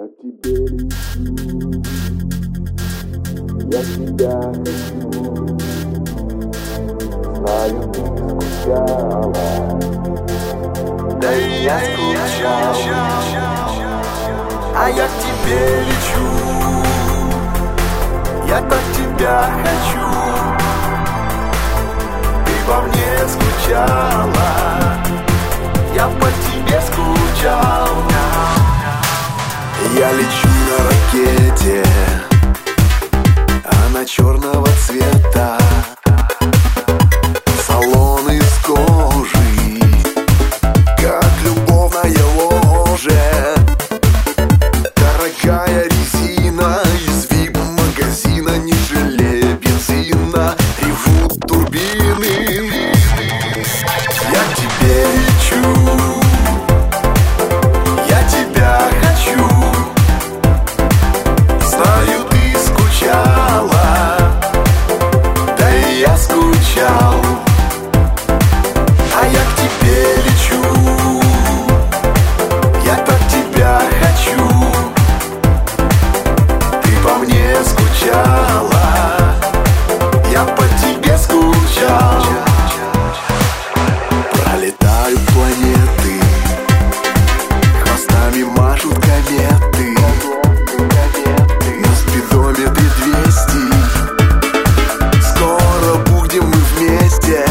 Я к тебе лечу, я тебя хочу. Знаю, ты скучала, да и я скучал, а я к тебе лечу. Я так тебя хочу. Ты по мне скучала, я по тебе скучал. Я лечу на ракете, она черного цвета. Салон из кожи, как любовное ложе. Дорогая резина из вип-магазина, не жалея бензина, ревут турбины. Я к тебе лечу, я тебя хочу. Знаю, ты скучала, да и я скучал. А я к тебе лечу, я так тебя хочу. Ты по мне скучала, я по тебе скучал. Пролетают планеты, хвостами машут кометы. На спидометре 200, скоро будем мы вместе.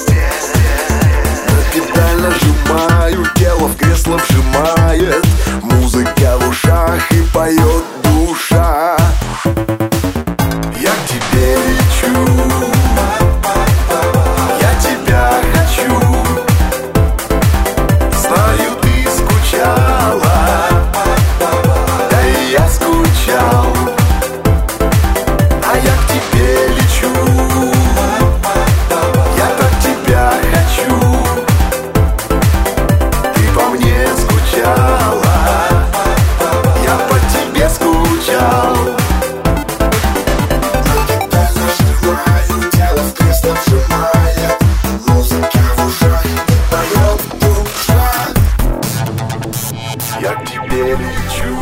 На педаль нажимаю, тело в кресло вжимает. Музыка в ушах и поет душа. Я к тебе лечу, я тебя хочу. Знаю, ты скучала, да и я скучал. А я к тебе лечу, я так тебя хочу. Ты по мне скучала, я по тебе скучал. Тело в кресло вжимает, музыка в ушах и поет душа. Я к тебе лечу,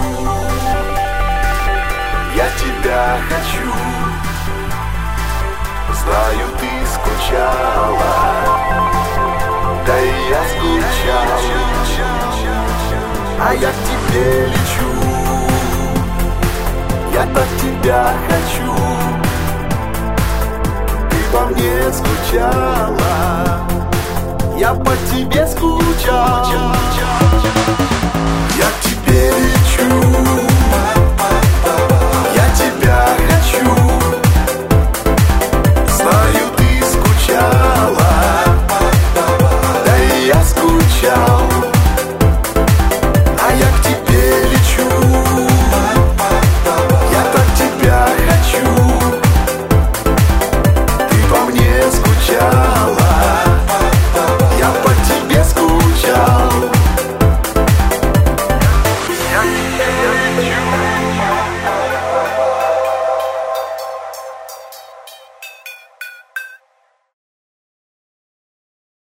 я тебя хочу. Знаю, ты скучала, да и я скучал. А я к тебе лечу, я так тебя хочу. Ты по мне скучала.